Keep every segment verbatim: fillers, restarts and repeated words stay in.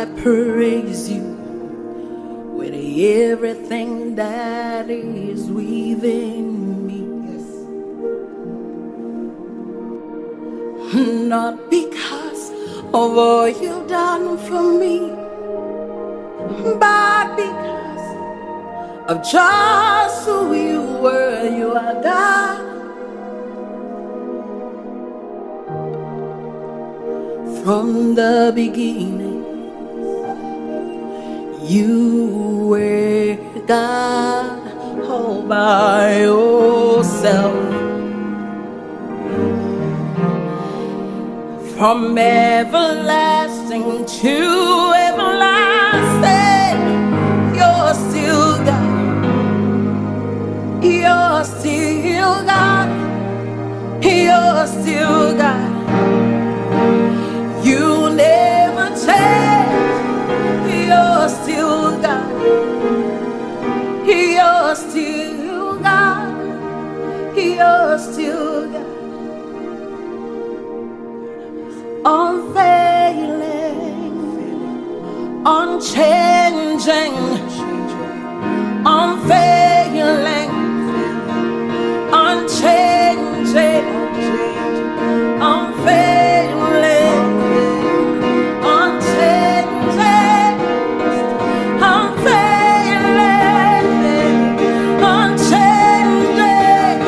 praise you with everything that is within me. Yes. Not because of all you've done for me, but because of just who you were. You are God. From the beginning, you were God all by yourself. From everlasting to everlasting, you're still God. You're still God. You're still God. You never change. You're still God. You're still God. You're still God. Unfailing, unchanging, unfailing, unchanging, unfailing, unchanging, unfailing, unchanging,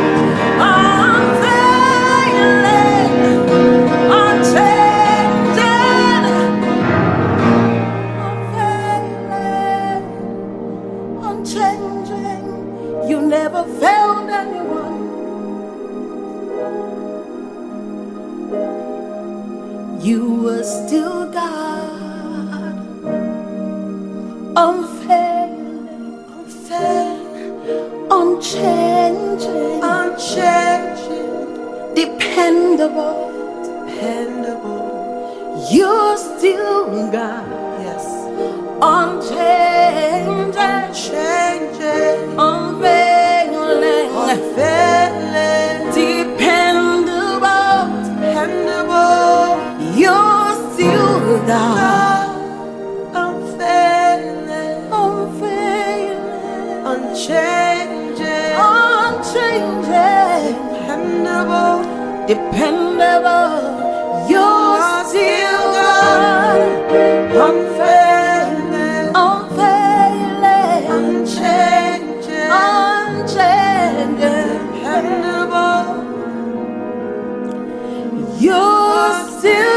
unchanging. You never failed anyone. You were still God. Unfailing, unfailing, unchanging, unchanging, dependable, dependable. You're still God. Yes. Unchanging, changing, unfailing, unfailing, dependable, dependable. You're still God. Unfailing, unfailing, unchanging, unchanging, dependable, dependable. You're still God. Unfailing, unfailing, unchanging, unchanging, dependable. You're still